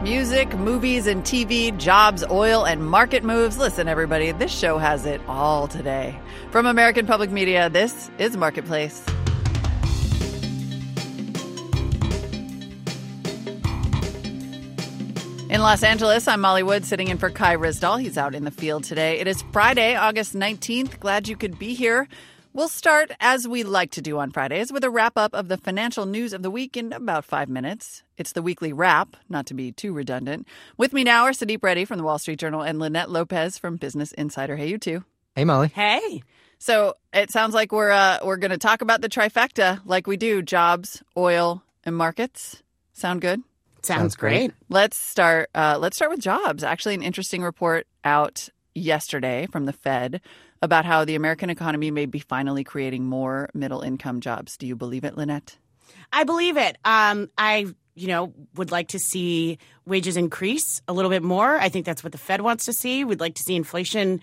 Music, movies, and TV, jobs, oil, and market moves. Listen, everybody, this show has it all today. From American Public Media, this is Marketplace. In Los Angeles, I'm Molly Wood, sitting in for Kai Ryssdal. He's out in the field today. It is Friday, August 19th. Glad you could be here. We'll start, as we like to do on Fridays, with a wrap-up of the financial news of the week in about 5 minutes. It's the weekly wrap, not to be too redundant. With me now are Sudeep Reddy from the Wall Street Journal and Lynette Lopez from Business Insider. Hey, you two. Hey, Molly. Hey. So it sounds like we're going to talk about the trifecta like we do: jobs, oil, and markets. Sound good? Sounds great. Let's start with jobs. Actually, an interesting report out yesterday from the Fed about how the American economy may be finally creating more middle-income jobs. Do you believe it, Lynette? I believe it. I would like to see wages increase a little bit more. I think that's what the Fed wants to see. We'd like to see inflation,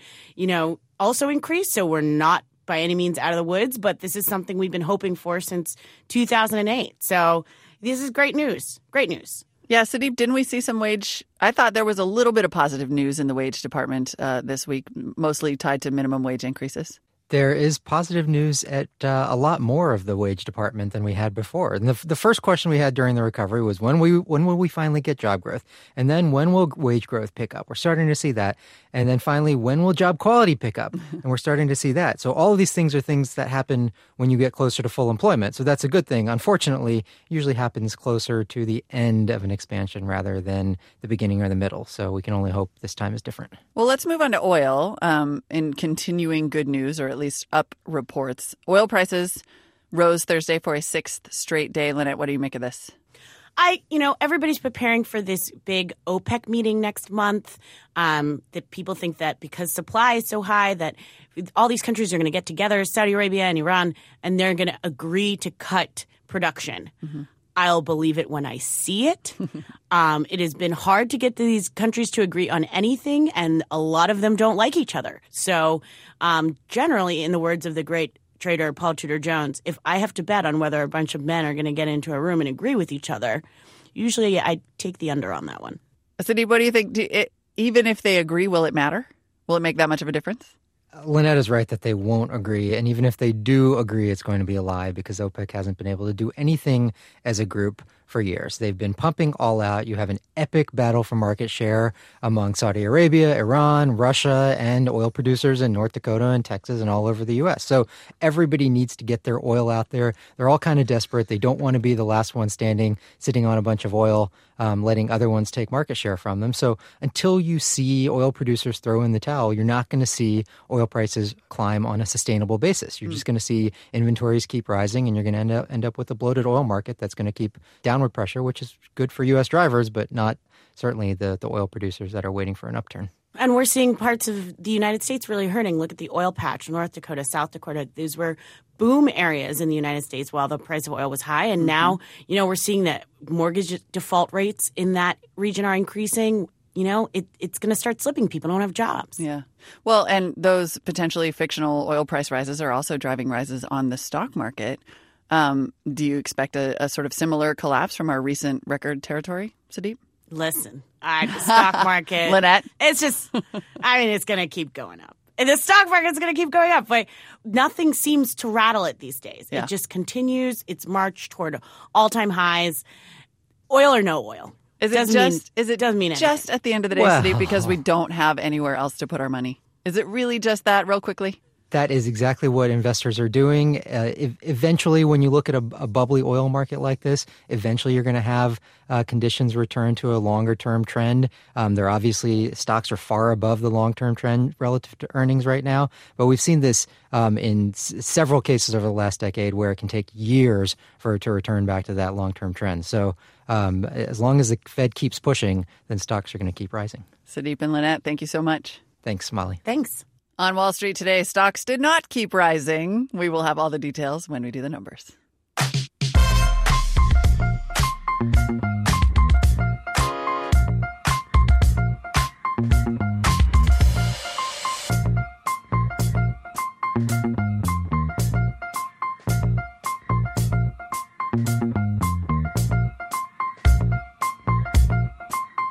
also increase. So we're not by any means out of the woods, but this is something we've been hoping for since 2008. So this is great news. Great news. Yeah, Sudeep, didn't we see some wage? I thought there was a little bit of positive news in the wage department this week, mostly tied to minimum wage increases. There is positive news at a lot more of the wage department than we had before. And the first question we had during the recovery was when will we finally get job growth? And then when will wage growth pick up? We're starting to see that. And then finally, when will job quality pick up? And we're starting to see that. So all of these things are things that happen when you get closer to full employment. So that's a good thing. Unfortunately, it usually happens closer to the end of an expansion rather than the beginning or the middle. So we can only hope this time is different. Well, let's move on to oil. In continuing good news, or at least up reports, oil prices rose Thursday for a sixth straight day. Lynette, what do you make of this? Everybody's preparing for this big OPEC meeting next month. That people think that because supply is so high that all these countries are going to get together, Saudi Arabia and Iran, and they're going to agree to cut production. Mm-hmm. I'll believe it when I see it. It has been hard to get these countries to agree on anything, and a lot of them don't like each other. So generally, in the words of the great trader Paul Tudor Jones, if I have to bet on whether a bunch of men are going to get into a room and agree with each other, usually I take the under on that one. Cindy, what do you think? Even if they agree, will it matter? Will it make that much of a difference? Lynette is right that they won't agree. And even if they do agree, it's going to be a lie because OPEC hasn't been able to do anything as a group for years. They've been pumping all out. You have an epic battle for market share among Saudi Arabia, Iran, Russia, and oil producers in North Dakota and Texas and all over the U.S. So everybody needs to get their oil out there. They're all kind of desperate. They don't want to be the last one standing, sitting on a bunch of oil, letting other ones take market share from them. So until you see oil producers throw in the towel, you're not going to see oil prices climb on a sustainable basis. You're just going to see inventories keep rising, and you're going to end up with a bloated oil market that's going to keep downward pressure, which is good for U.S. drivers, but not certainly the oil producers that are waiting for an upturn. And we're seeing parts of the United States really hurting. Look at the oil patch, North Dakota, South Dakota. These were boom areas in the United States while the price of oil was high. And now, we're seeing that mortgage default rates in that region are increasing. It's going to start slipping. People don't have jobs. Yeah. Well, and those potentially fictional oil price rises are also driving rises on the stock market. Do you expect a sort of similar collapse from our recent record territory, Sudeep? Listen, the stock market, Lynette, it's just, it's going to keep going up. And the stock market's going to keep going up. But nothing seems to rattle it these days. Yeah. It just continues its march toward all-time highs. Oil or no oil. Doesn't mean just at the end of the day, Sudeep, because we don't have anywhere else to put our money? Is it really just that, real quickly? That is exactly what investors are doing. Eventually, when you look at a bubbly oil market like this, eventually you're going to have conditions return to a longer-term trend. Stocks are far above the long-term trend relative to earnings right now. But we've seen this in several cases over the last decade where it can take years for it to return back to that long-term trend. So as long as the Fed keeps pushing, then stocks are going to keep rising. Sudeep and Lynette, thank you so much. Thanks, Molly. Thanks. On Wall Street today, stocks did not keep rising. We will have all the details when we do the numbers.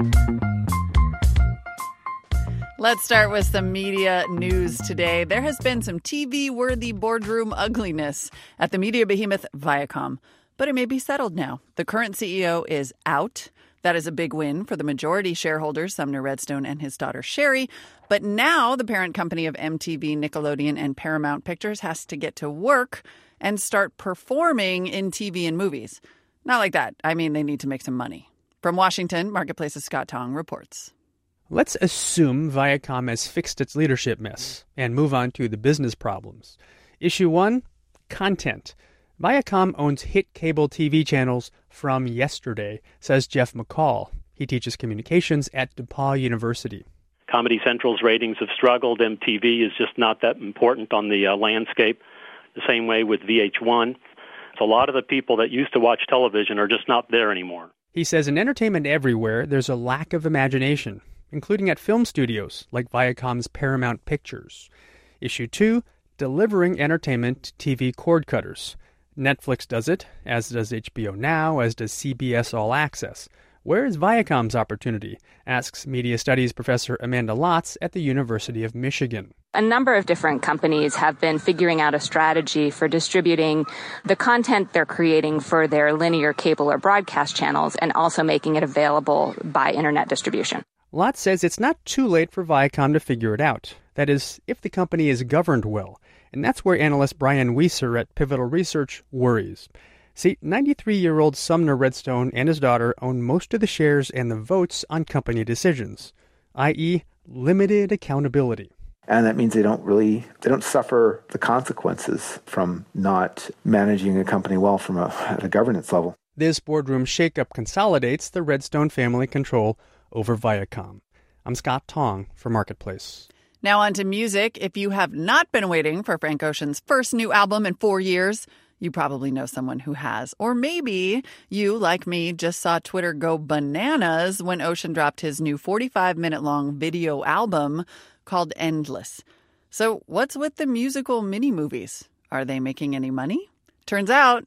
Let's start with some media news today. There has been some TV-worthy boardroom ugliness at the media behemoth Viacom, but it may be settled now. The current CEO is out. That is a big win for the majority shareholders, Sumner Redstone and his daughter Sherry. But now the parent company of MTV, Nickelodeon, and Paramount Pictures has to get to work and start performing in TV and movies. Not like that. I mean, they need to make some money. From Washington, Marketplace's Scott Tong reports. Let's assume Viacom has fixed its leadership mess and move on to the business problems. Issue 1, content. Viacom owns hit cable TV channels from yesterday, says Jeff McCall. He teaches communications at DePaul University. Comedy Central's ratings have struggled. MTV is just not that important on the landscape. The same way with VH1. So a lot of the people that used to watch television are just not there anymore. He says in entertainment everywhere, there's a lack of imagination, including at film studios like Viacom's Paramount Pictures. Issue 2, delivering entertainment to TV cord cutters. Netflix does it, as does HBO Now, as does CBS All Access. Where is Viacom's opportunity? Asks media studies professor Amanda Lotz at the University of Michigan. A number of different companies have been figuring out a strategy for distributing the content they're creating for their linear cable or broadcast channels and also making it available by internet distribution. Lotz says it's not too late for Viacom to figure it out. That is, if the company is governed well. And that's where analyst Brian Weiser at Pivotal Research worries. See, 93-year-old Sumner Redstone and his daughter own most of the shares and the votes on company decisions, i.e. limited accountability. And that means they don't suffer the consequences from not managing a company well at a governance level. This boardroom shakeup consolidates the Redstone family control over Viacom. I'm Scott Tong for Marketplace. Now on to music. If you have not been waiting for Frank Ocean's first new album in 4 years, you probably know someone who has. Or maybe you, like me, just saw Twitter go bananas when Ocean dropped his new 45-minute-long video album called Endless. So what's with the musical mini-movies? Are they making any money? Turns out,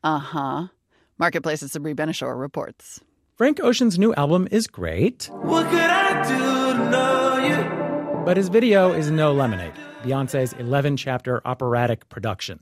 Marketplace's Sabri Benishore reports. Frank Ocean's new album is great. What could I do to know you? But his video is no lemonade. Beyonce's 11-chapter operatic production.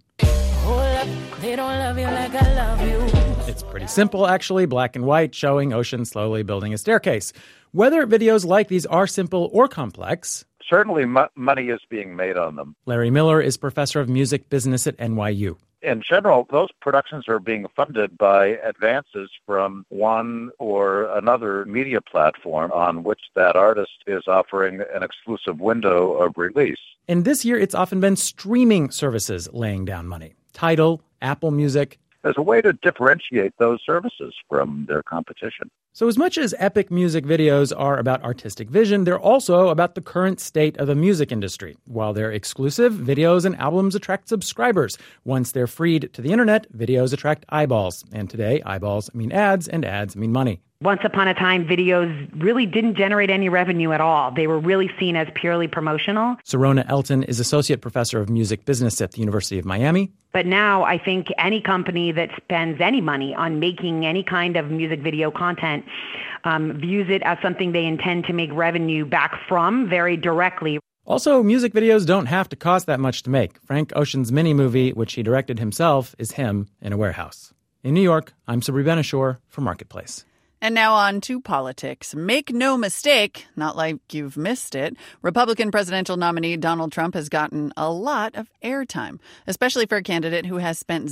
They don't love you like I love you. It's pretty simple, actually, black and white, showing Ocean slowly building a staircase. Whether videos like these are simple or complex, certainly money is being made on them. Larry Miller is professor of music business at NYU. In general, those productions are being funded by advances from one or another media platform on which that artist is offering an exclusive window of release. And this year, it's often been streaming services laying down money. Tidal, Apple Music. There's a way to differentiate those services from their competition. So as much as epic music videos are about artistic vision, they're also about the current state of the music industry. While they're exclusive, videos and albums attract subscribers. Once they're freed to the internet, videos attract eyeballs. And today, eyeballs mean ads, and ads mean money. Once upon a time, videos really didn't generate any revenue at all. They were really seen as purely promotional. Serona Elton is associate professor of music business at the University of Miami. But now I think any company that spends any money on making any kind of music video content views it as something they intend to make revenue back from very directly. Also, music videos don't have to cost that much to make. Frank Ocean's mini-movie, which he directed himself, is him in a warehouse. In New York, I'm Sabri Benishore for Marketplace. And now on to politics. Make no mistake, not like you've missed it, Republican presidential nominee Donald Trump has gotten a lot of airtime, especially for a candidate who has spent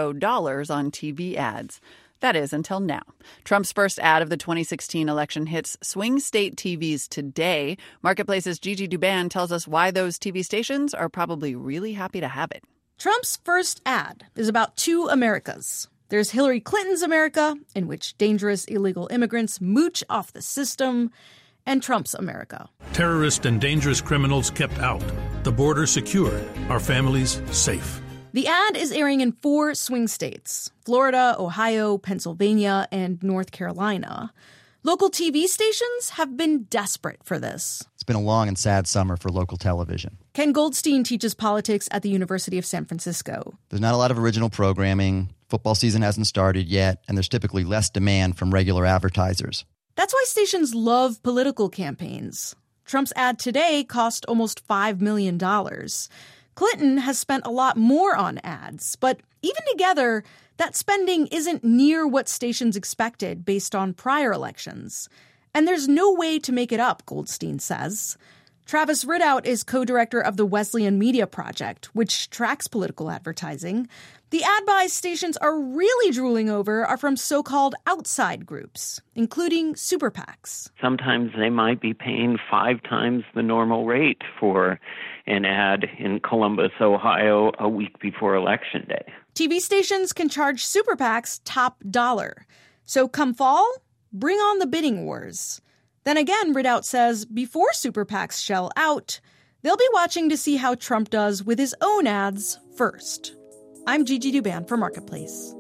$0 on TV ads. That is, until now. Trump's first ad of the 2016 election hits swing state TVs today. Marketplace's Gigi Douban tells us why those TV stations are probably really happy to have it. Trump's first ad is about two Americas. There's Hillary Clinton's America, in which dangerous illegal immigrants mooch off the system, and Trump's America. Terrorists and dangerous criminals kept out. The border secured. Our families safe. The ad is airing in 4 swing states: Florida, Ohio, Pennsylvania, and North Carolina. Local TV stations have been desperate for this. It's been a long and sad summer for local television. Ken Goldstein teaches politics at the University of San Francisco. There's not a lot of original programming. Football season hasn't started yet, and there's typically less demand from regular advertisers. That That's why stations love political campaigns. Trump's ad today cost almost $5 million. Clinton has spent a lot more on ads, but even together, that spending isn't near what stations expected based on prior elections. And there's no way to make it up, Goldstein says. Travis Ridout is co-director of the Wesleyan Media Project, which tracks political advertising. The ad buys stations are really drooling over are from so-called outside groups, including super PACs. Sometimes they might be paying 5 times the normal rate for an ad in Columbus, Ohio, a week before Election Day. TV stations can charge super PACs top dollar. So come fall, bring on the bidding wars. Then again, Ridout says before super PACs shell out, they'll be watching to see how Trump does with his own ads first. I'm Gigi Douban for Marketplace.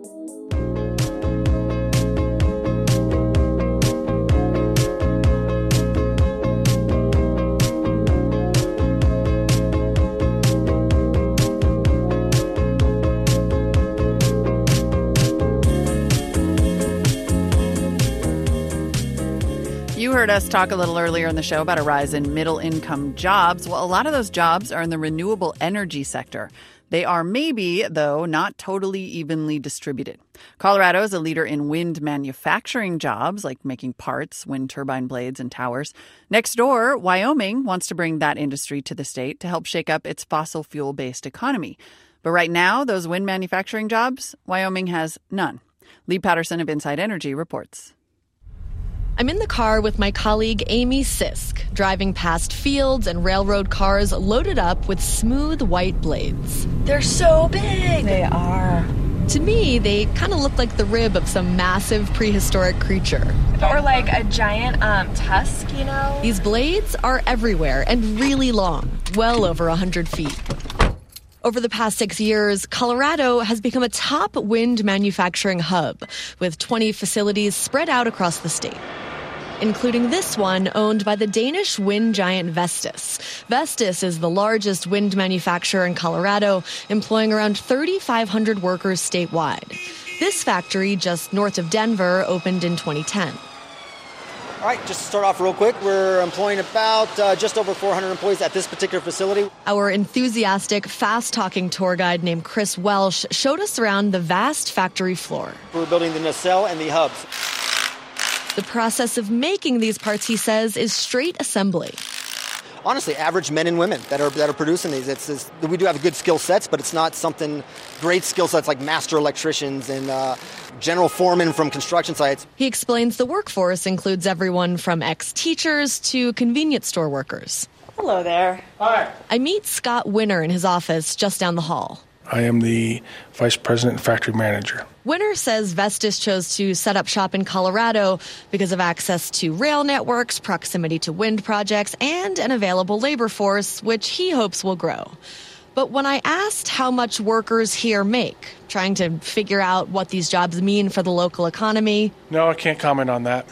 You heard us talk a little earlier in the show about a rise in middle-income jobs. Well, a lot of those jobs are in the renewable energy sector. They are maybe, though, not totally evenly distributed. Colorado is a leader in wind manufacturing jobs, like making parts, wind turbine blades, and towers. Next door, Wyoming wants to bring that industry to the state to help shake up its fossil fuel-based economy. But right now, those wind manufacturing jobs, Wyoming has none. Lee Patterson of Inside Energy reports. I'm in the car with my colleague Amy Sisk, driving past fields and railroad cars loaded up with smooth white blades. They're so big. They are. To me, they kind of look like the rib of some massive prehistoric creature. Or like a giant tusk, you know? These blades are everywhere and really long, well over 100 feet. Over the past 6 years, Colorado has become a top wind manufacturing hub, with 20 facilities spread out across the state, including this one owned by the Danish wind giant Vestas. Vestas is the largest wind manufacturer in Colorado, employing around 3,500 workers statewide. This factory, just north of Denver, opened in 2010. All right, just to start off real quick, we're employing about just over 400 employees at this particular facility. Our enthusiastic, fast-talking tour guide named Chris Welsh showed us around the vast factory floor. We're building the nacelle and the hubs. The process of making these parts, he says, is straight assembly. Honestly, average men and women that are producing these. We do have good skill sets, but it's not something great skill sets like master electricians and general foremen from construction sites. He explains the workforce includes everyone from ex-teachers to convenience store workers. Hello there. Hi. I meet Scott Winner in his office just down the hall. I am the vice president and factory manager. Winner says Vestas chose to set up shop in Colorado because of access to rail networks, proximity to wind projects, and an available labor force, which he hopes will grow. But when I asked how much workers here make, trying to figure out what these jobs mean for the local economy... No, I can't comment on that.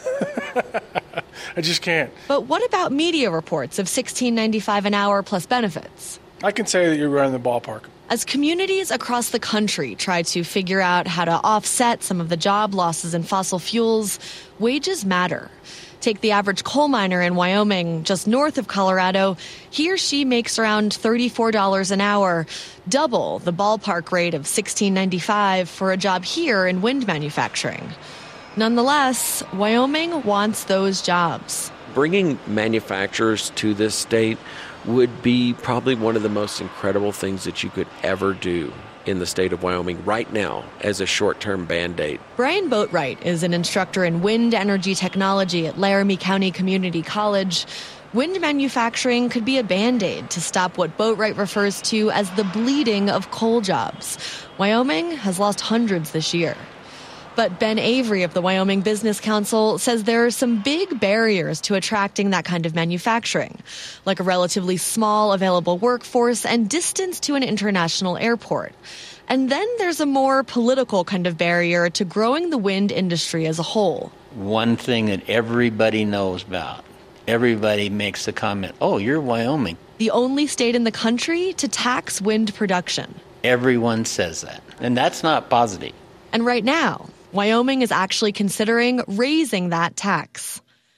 I just can't. But what about media reports of $16.95 an hour plus benefits? I can say that you're right in the ballpark. As communities across the country try to figure out how to offset some of the job losses in fossil fuels, wages matter. Take the average coal miner in Wyoming, just north of Colorado. He or she makes around $34 an hour, double the ballpark rate of $16.95 for a job here in wind manufacturing. Nonetheless, Wyoming wants those jobs. Bringing manufacturers to this state would be probably one of the most incredible things that you could ever do in the state of Wyoming right now as a short-term Band-Aid. Brian Boatwright is an instructor in wind energy technology at Laramie County Community College. Wind manufacturing could be a Band-Aid to stop what Boatwright refers to as the bleeding of coal jobs. Wyoming has lost hundreds this year. But Ben Avery of the Wyoming Business Council says there are some big barriers to attracting that kind of manufacturing, like a relatively small available workforce and distance to an international airport. And then there's a more political kind of barrier to growing the wind industry as a whole. One thing that everybody knows about, everybody makes the comment, oh, you're Wyoming. The only state in the country to tax wind production. Everyone says that, and that's not positive. And right now, Wyoming is actually considering raising that tax.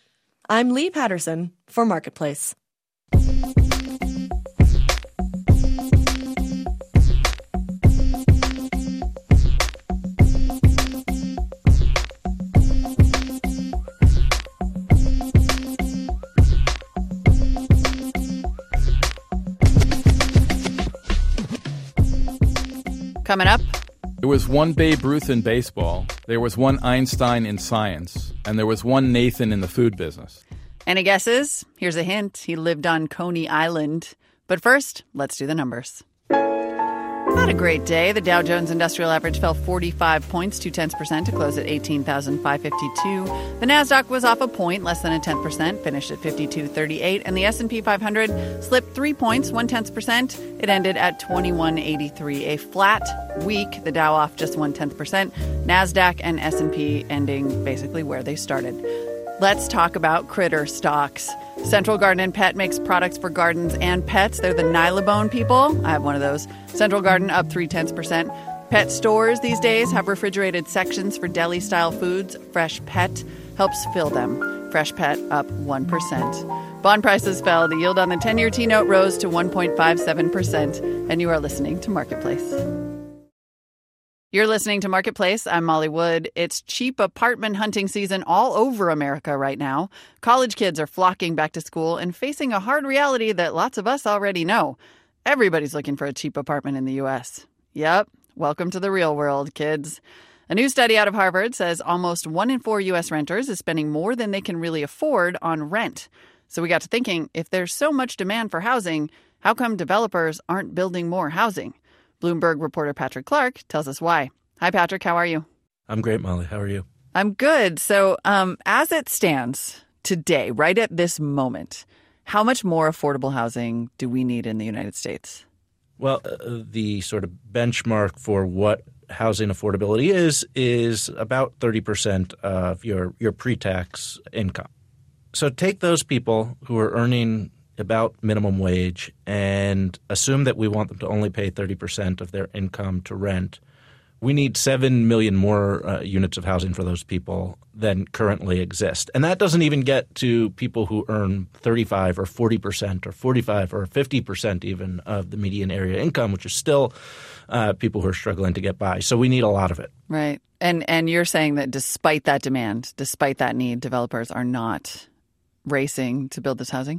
I'm Lee Patterson for Marketplace. Coming up. There was one Babe Ruth in baseball, there was one Einstein in science, and there was one Nathan in the food business. Any guesses? Here's a hint. He lived on Coney Island. But first, let's do the numbers. Not a great day. The Dow Jones Industrial Average fell 45 points, 0.2% to close at 18,552. The Nasdaq was off a point, less than 0.1%, finished at 52.38, and the S&P 500 slipped 3 points, 0.1%. It ended at 2183. A flat week. The Dow off just 0.1%. Nasdaq and S&P ending basically where they started. Let's talk about critter stocks. Central Garden & Pet makes products for gardens and pets. They're the Nylabone people. I have one of those. Central Garden up 0.3%. Pet stores these days have refrigerated sections for deli-style foods. Fresh Pet helps fill them. Fresh Pet up 1%. Bond prices fell. The yield on the 10-year T-note rose to 1.57%. And you are listening to Marketplace. You're listening to Marketplace. I'm Molly Wood. It's cheap apartment hunting season all over America right now. College kids are flocking back to school and facing a hard reality that lots of us already know. Everybody's looking for a cheap apartment in the U.S. Yep. Welcome to the real world, kids. A new study out of Harvard says almost 1 in 4 U.S. renters is spending more than they can really afford on rent. So we got to thinking, if there's so much demand for housing, how come developers aren't building more housing? Bloomberg reporter Patrick Clark tells us why. Hi, Patrick. How are you? I'm great, Molly. How are you? I'm good. So as it stands today, right at this moment, how much more affordable housing do we need in the United States? Well, the sort of benchmark for what housing affordability is about 30% of your pre-tax income. So take those people who are earning about minimum wage and assume that we want them to only pay 30% of their income to rent. We need 7 million more units of housing for those people than currently exist. And that doesn't even get to people who earn 35 or 40% or 45 or 50% even of the median area income, which is still people who are struggling to get by. So we need a lot of it. Right. And you're saying that despite that demand, despite that need, developers are not racing to build this housing?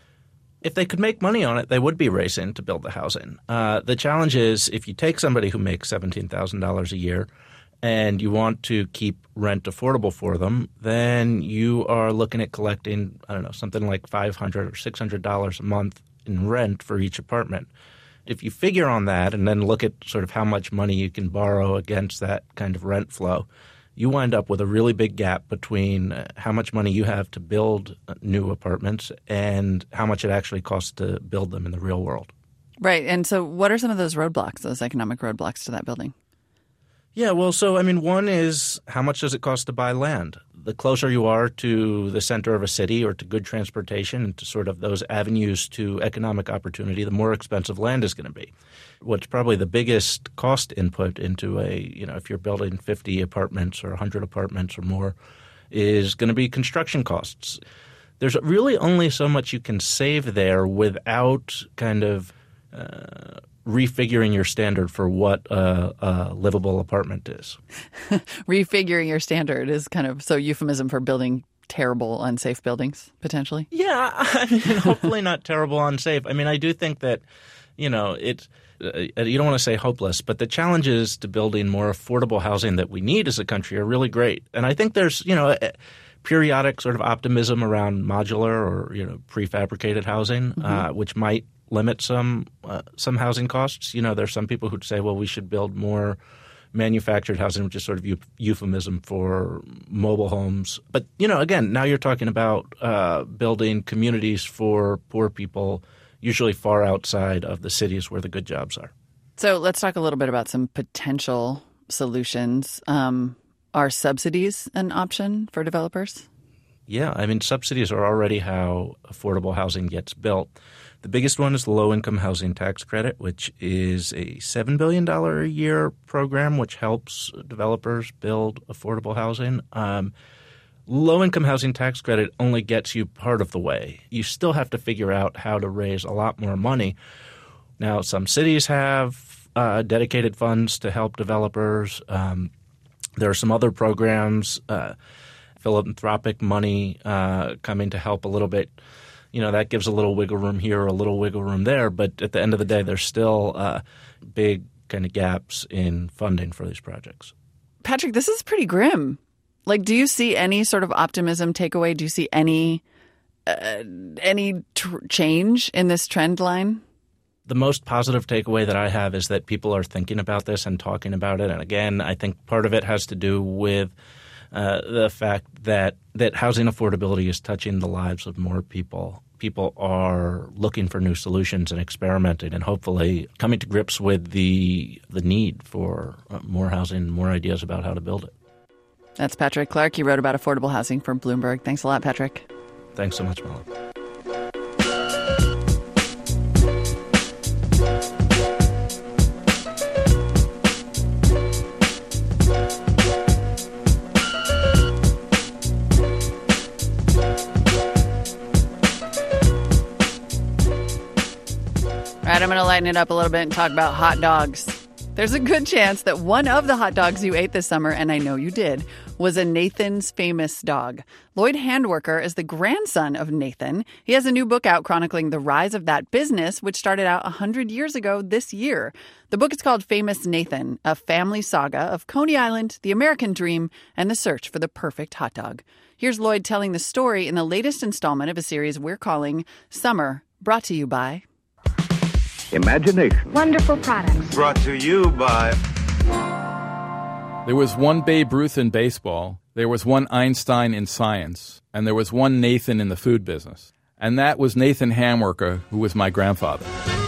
If they could make money on it, they would be racing to build the housing. The challenge is if you take somebody who makes $17,000 a year and you want to keep rent affordable for them, then you are looking at collecting, something like $500 or $600 a month in rent for each apartment. If you figure on that and then look at sort of how much money you can borrow against that kind of rent flow, you wind up with a really big gap between how much money you have to build new apartments and how much it actually costs to build them in the real world. Right. And so what are some of those roadblocks, those economic roadblocks to that building? Yeah, well, one is how much does it cost to buy land? The closer you are to the center of a city or to good transportation and to sort of those avenues to economic opportunity, the more expensive land is going to be. What's probably the biggest cost input into if you're building 50 apartments or 100 apartments or more is going to be construction costs. There's really only so much you can save there without kind of refiguring your standard for what a livable apartment is. Refiguring your standard is kind of euphemism for building terrible, unsafe buildings, potentially? Yeah. Hopefully not terrible, unsafe. I do think that, it's you don't want to say hopeless, but the challenges to building more affordable housing that we need as a country are really great. And I think there's, periodic sort of optimism around modular or, prefabricated housing, which might limit some housing costs. There's some people who'd say, well, we should build more manufactured housing, which is sort of euphemism for mobile homes. But, again, now you're talking about building communities for poor people, usually far outside of the cities where the good jobs are. So let's talk a little bit about some potential solutions. Are subsidies an option for developers? Yeah, subsidies are already how affordable housing gets built. The biggest one is the Low-Income Housing Tax Credit, which is a $7 billion a year program which helps developers build affordable housing. low-income housing tax credit only gets you part of the way. You still have to figure out how to raise a lot more money. Now, some cities have dedicated funds to help developers. There are some other programs, philanthropic money coming to help a little bit. That gives a little wiggle room here or a little wiggle room there. But at the end of the day, there's still big kind of gaps in funding for these projects. Patrick, this is pretty grim. Like, do you see any sort of optimism takeaway? Do you see any change in this trend line? The most positive takeaway that I have is that people are thinking about this and talking about it. And again, I think part of it has to do with the fact that housing affordability is touching the lives of more people. People are looking for new solutions and experimenting and hopefully coming to grips with the need for more housing, more ideas about how to build it. That's Patrick Clark. He wrote about affordable housing for Bloomberg. Thanks a lot, Patrick. Thanks so much, Molly. All right, I'm going to lighten it up a little bit and talk about hot dogs. There's a good chance that one of the hot dogs you ate this summer, and I know you did, was a Nathan's Famous dog. Lloyd Handwerker is the grandson of Nathan. He has a new book out chronicling the rise of that business, which started out 100 years ago this year. The book is called Famous Nathan, a family saga of Coney Island, the American dream, and the search for the perfect hot dog. Here's Lloyd telling the story in the latest installment of a series we're calling Summer, brought to you by Imagination. Wonderful products. Brought to you by... There was one Babe Ruth in baseball, there was one Einstein in science, and there was one Nathan in the food business. And that was Nathan Handwerker, who was my grandfather.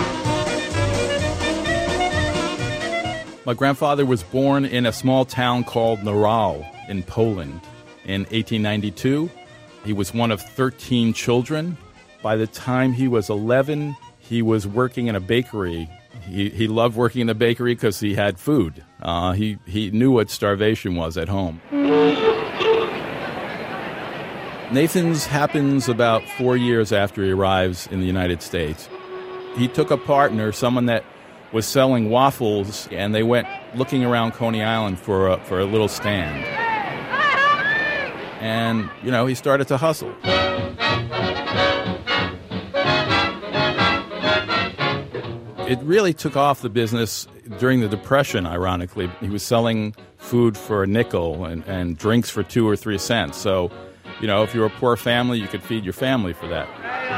My grandfather was born in a small town called Narał in Poland in 1892. He was one of 13 children. By the time he was 11, he was working in a bakery. He loved working in a bakery because he had food. He knew what starvation was at home. Nathan's happens about 4 years after he arrives in the United States. He took a partner, someone that was selling waffles, and they went looking around Coney Island for a little stand. And, he started to hustle. It really took off the business during the Depression, ironically. He was selling food for a nickel and drinks for 2 or 3 cents. So, if you're a poor family, you could feed your family for that.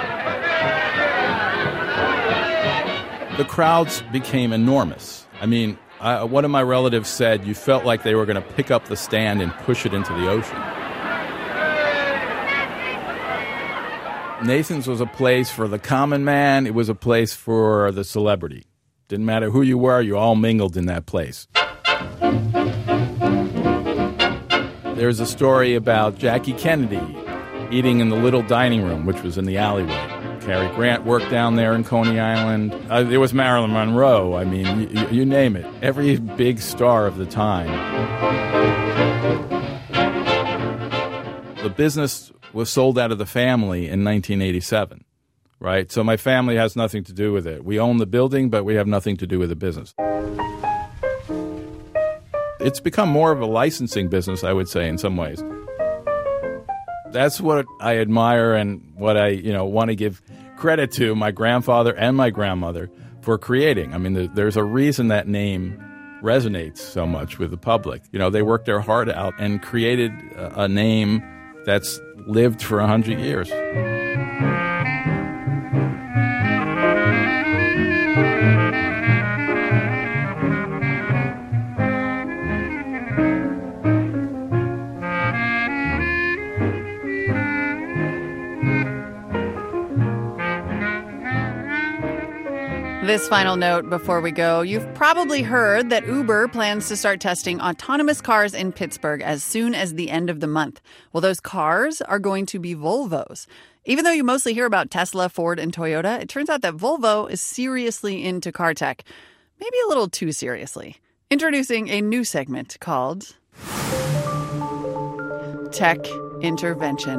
The crowds became enormous. I mean, one of my relatives said you felt like they were going to pick up the stand and push it into the ocean. Nathan's was a place for the common man. It was a place for the celebrity. Didn't matter who you were, you all mingled in that place. There's a story about Jackie Kennedy eating in the little dining room, which was in the alleyway. Cary Grant worked down there in Coney Island. There was Marilyn Monroe. I mean, you name it. Every big star of the time. The business was sold out of the family in 1987, right? So my family has nothing to do with it. We own the building, but we have nothing to do with the business. It's become more of a licensing business, I would say, in some ways. That's what I admire and what I, want to give credit to my grandfather and my grandmother for creating. I mean, there's a reason that name resonates so much with the public. They worked their heart out and created a name that's lived for 100 years. This final note before we go. You've probably heard that Uber plans to start testing autonomous cars in Pittsburgh as soon as the end of the month. Well, those cars are going to be Volvos. Even though you mostly hear about Tesla, Ford, and Toyota, it turns out that Volvo is seriously into car tech. Maybe a little too seriously. Introducing a new segment called Tech intervention.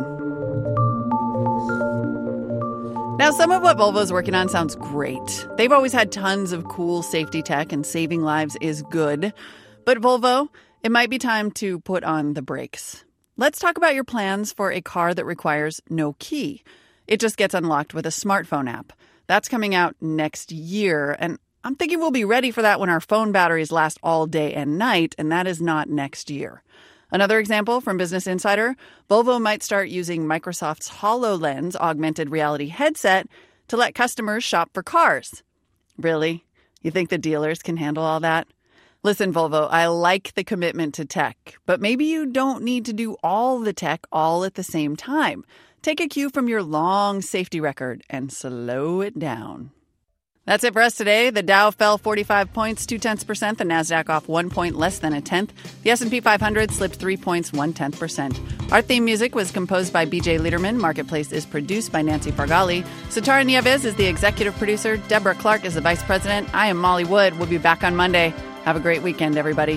Now, some of what Volvo's working on sounds great. They've always had tons of cool safety tech, and saving lives is good. But Volvo, it might be time to put on the brakes. Let's talk about your plans for a car that requires no key. It just gets unlocked with a smartphone app. That's coming out next year, and I'm thinking we'll be ready for that when our phone batteries last all day and night, and that is not next year. Another example from Business Insider, Volvo might start using Microsoft's HoloLens augmented reality headset to let customers shop for cars. Really? You think the dealers can handle all that? Listen, Volvo, I like the commitment to tech, but maybe you don't need to do all the tech all at the same time. Take a cue from your long safety record and slow it down. That's it for us today. The Dow fell 45 points, 0.2%. The Nasdaq off 1 point, less than a tenth. The S&P 500 slipped 3 points, 0.1%. Our theme music was composed by BJ Liederman. Marketplace is produced by Nancy Fargali. Sitara Nieves is the executive producer. Deborah Clark is the vice president. I am Molly Wood. We'll be back on Monday. Have a great weekend, everybody.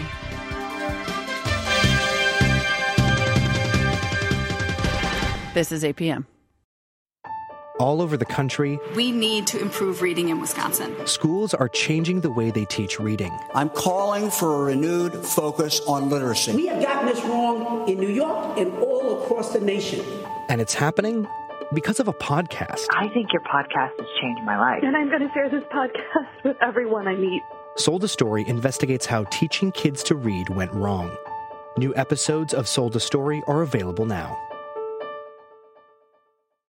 This is APM. All over the country, we need to improve reading in Wisconsin. Schools are changing the way they teach reading. I'm calling for a renewed focus on literacy. We have gotten this wrong in New York and all across the nation. And it's happening because of a podcast. I think your podcast has changed my life. And I'm going to share this podcast with everyone I meet. Sold a Story investigates how teaching kids to read went wrong. New episodes of Sold a Story are available now.